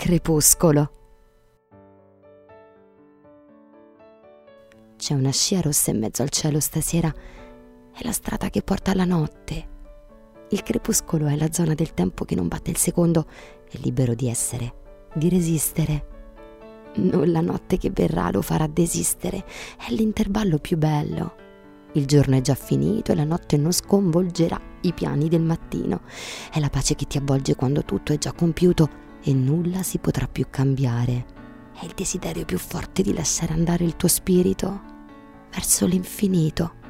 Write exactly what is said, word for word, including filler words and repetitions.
Crepuscolo. C'è una scia rossa in mezzo al cielo stasera, è la strada che porta alla notte. Il crepuscolo è la zona del tempo che non batte il secondo, è libero di essere, di resistere. Non la notte che verrà lo farà desistere, è l'intervallo più bello. Il giorno è già finito e la notte non sconvolgerà i piani del mattino. È la pace che ti avvolge quando tutto è già compiuto e nulla si potrà più cambiare. È il desiderio più forte di lasciare andare il tuo spirito verso l'infinito.